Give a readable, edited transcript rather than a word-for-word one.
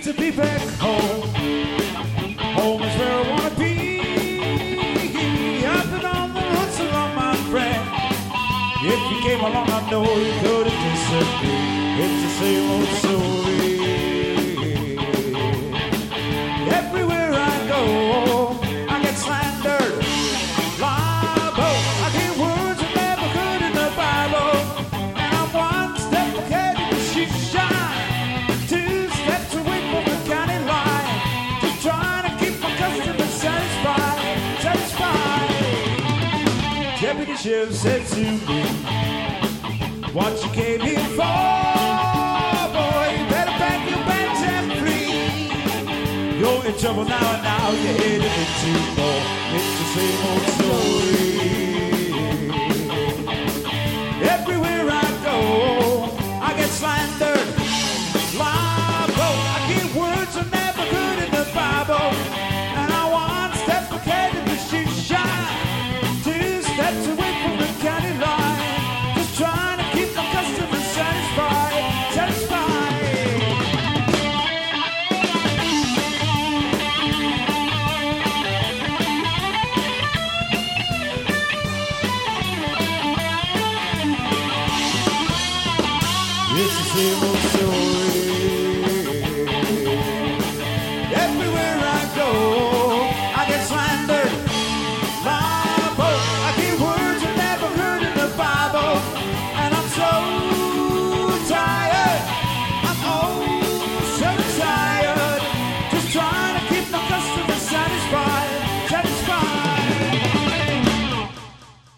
to be back home. Home is where I wanna be. I've been on the road so long, my friend. If you came along, I know you couldn't disagree. It's the same old story. Everywhere I go, I get slandered, libel. I hear words that never could in the Bible. And I'm one step ahead of the shoe shine, 2 steps away from the county line. Just trying to keep my customers satisfied. Deputy Sheriff said to me, what you came here for, boy, you better pack your bags and flee. You're in trouble now and now you're headed into more. It's the same old story.